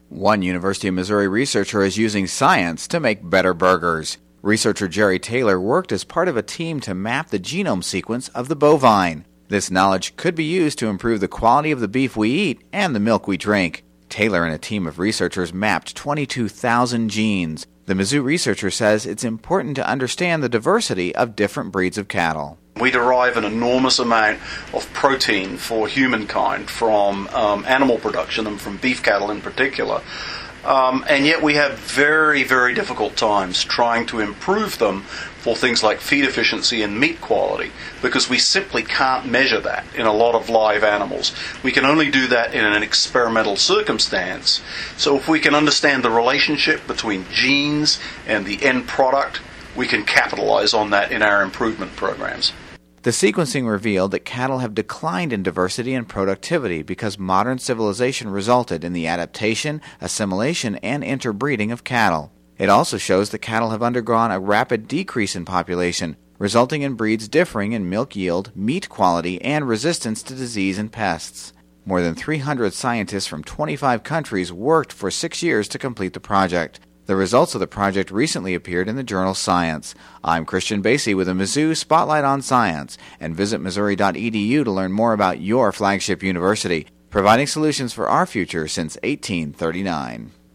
One University of Missouri researcher is using science to make better burgers. Researcher Jerry Taylor worked as part of a team to map the genome sequence of the bovine. This knowledge could be used to improve the quality of the beef we eat and the milk we drink. Taylor and a team of researchers mapped 22,000 genes. The Mizzou researcher says it's important to understand the diversity of different breeds of cattle. We derive an enormous amount of protein for humankind from animal production and from beef cattle in particular. And yet we have very, very difficult times trying to improve them for things like feed efficiency and meat quality, because we simply can't measure that in a lot of live animals. We can only do that in an experimental circumstance. So if we can understand the relationship between genes and the end product, we can capitalize on that in our improvement programs. The sequencing revealed that cattle have declined in diversity and productivity because modern civilization resulted in the adaptation, assimilation, and interbreeding of cattle. It also shows that cattle have undergone a rapid decrease in population, resulting in breeds differing in milk yield, meat quality, and resistance to disease and pests. More than 300 scientists from 25 countries worked for 6 years to complete the project. The results of the project recently appeared in the journal Science. I'm Christian Basie with a Mizzou Spotlight on Science, and visit Missouri.edu to learn more about your flagship university, providing solutions for our future since 1839.